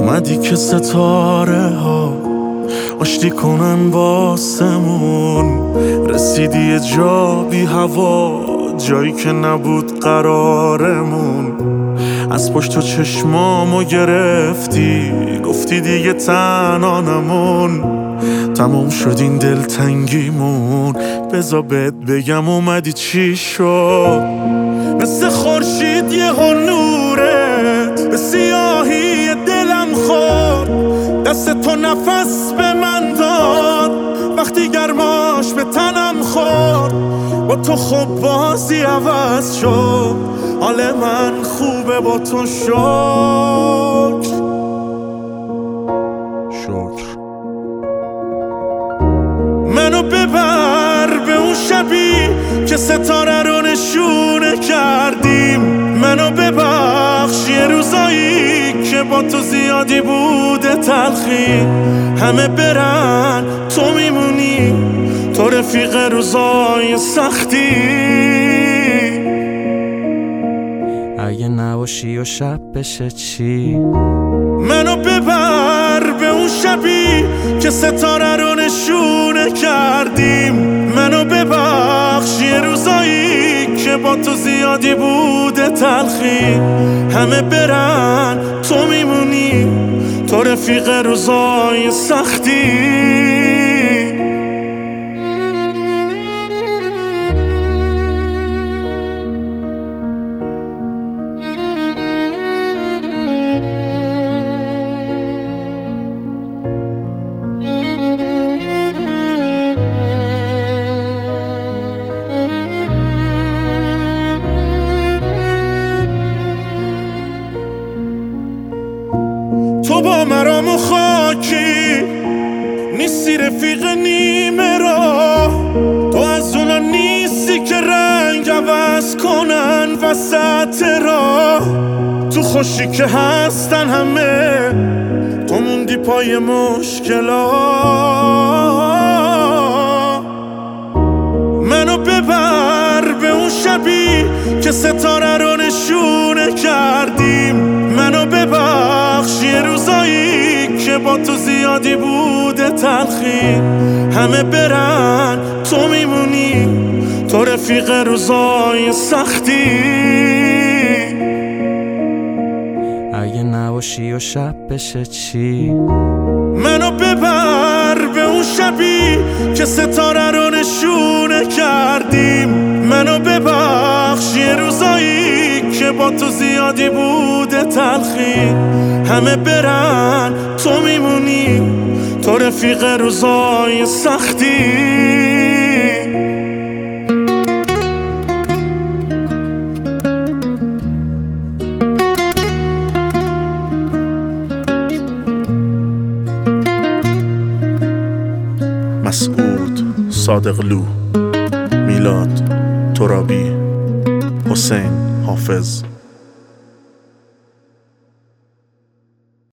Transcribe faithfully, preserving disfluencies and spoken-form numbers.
اومدی که ستاره ها آشتی کنن واسمون، رسیدی یه جا بی هوا، جایی که نبود قرارمون. از پشت تو چشمامو گرفتی، گفتی دیگه تنها نمون. تموم شد این دلتنگیمون، بذار بهت بگم اومدی چی شد. مثل خورشید یه نورت به سیاهی دلم خورد. دست تو نفس به من داد وقتی گرماش به تنم خورد. با تو خب بازی عوض شد، حال من خوبه با تو. شکر شکر. منو ببر به اون شبی که ستاره رو نشونه کردیم. منو ببخش یه روزایی که با تو زیادی بوده تلخی. همه برن تو میمونی، تو رفیق روزای سختی. اگه نباشی و شب بشه چی؟ منو ببر به اون شبی که ستاره رو نشونه کردیم. منو ببخش یه روزایی که با تو زیادی بوده تلخی. همه برن تو میمونی، تو رفیق روزای سختی. تو با مرام و خاکی نیستی، رفیق نیمه را. تو از اونا نیستی که رنگ عوض کنن وسط را. تو خوشی که هستن همه، تو موندی پای مشکلا. منو ببر به اون شبی که ستاره رو نشونه کردیم. منو ببخش یه روزایی که با تو زیادی بوده تلخی. همه برن تو میمونی، تو رفیق روزای سختی. اگه نباشی و شب بشه چی؟ منو ببر به اون شبی که ستاره رو نشونه کردیم. منو ببخش یه روزایی که با تو زیادی بوده تلخی. همه برن تو میمونی، تو رفیق روزای سختی. مسعود صادقلو، میلاد ترابی، حسین حافظ.